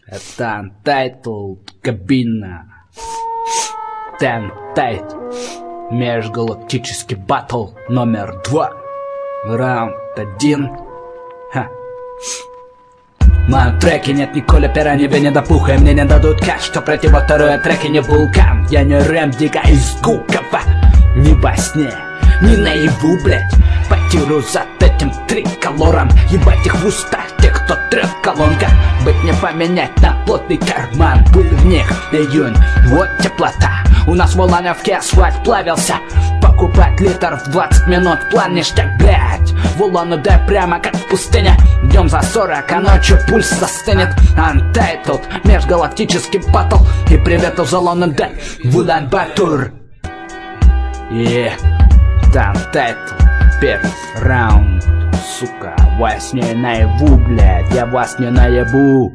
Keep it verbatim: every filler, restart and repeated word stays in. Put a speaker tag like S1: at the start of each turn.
S1: Это Untitled кабина. Тентайт. Межгалактический батл номер два. Раунд один. Ха. В моем треке нет ни коля, пера, ни веня, да пуха. И мне не дадут кэш, что пройти во второе треке не вулкан. Я не Рэм Дигга из Гукова. Ни во сне, ни наяву, блять. Потиру за этим триколором. Ебать их в уста, те, кто трет колонка. Быть не поменять на плотный карман. Был в них июнь, вот теплота. У нас в Улановке асфальт плавился. Покупать литр в двадцать минут, план ништяк, блять. В Улан-Удэ прямо как пустыня. Днем за сорок, а ночью пульс застынет. Untitled, межгалактический батл. И привет из Улан-Удэ в Улан-Батор. И Untitled, первый раунд. Сука, во сне наяву, блядь, я вас не наебу.